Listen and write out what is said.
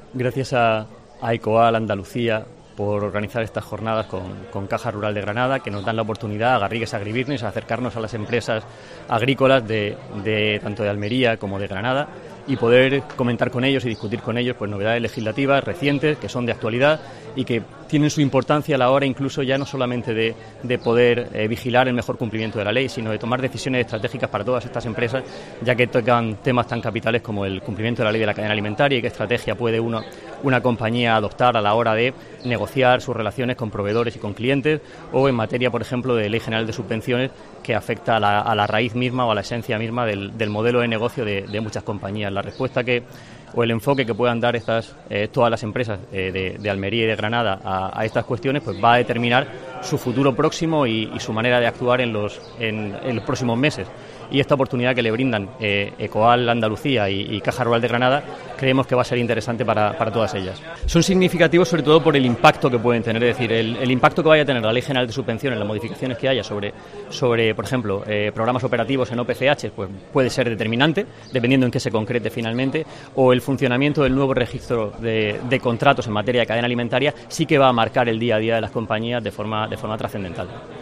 Gracias a Ecoal Andalucía por organizar estas jornadas con Caja Rural de Granada, que nos dan la oportunidad a Garrigues Agribusiness a acercarnos a las empresas agrícolas de tanto de Almería como de Granada y poder comentar con ellos y discutir con ellos pues novedades legislativas recientes que son de actualidad y que tienen su importancia a la hora incluso ya no solamente de poder vigilar el mejor cumplimiento de la ley, sino de tomar decisiones estratégicas para todas estas empresas, ya que tocan temas tan capitales como el cumplimiento de la ley de la cadena alimentaria y qué estrategia puede una compañía adoptar a la hora de negociar sus relaciones con proveedores y con clientes, o en materia, por ejemplo, de Ley General de Subvenciones, que afecta a la raíz misma o a la esencia misma del modelo de negocio de muchas compañías. La respuesta o el enfoque que puedan dar todas las empresas de Almería y de Granada a estas cuestiones pues va a determinar su futuro próximo y su manera de actuar en los próximos meses. Y esta oportunidad que le brindan Ecoal Andalucía y Caja Rural de Granada creemos que va a ser interesante para todas ellas. Son significativos sobre todo por el impacto que pueden tener, es decir, el impacto que vaya a tener la Ley General de Subvenciones, las modificaciones que haya sobre por ejemplo, programas operativos en OPCH, pues puede ser determinante, dependiendo en qué se concrete finalmente, o el funcionamiento del nuevo registro de contratos en materia de cadena alimentaria sí que va a marcar el día a día de las compañías de forma trascendental.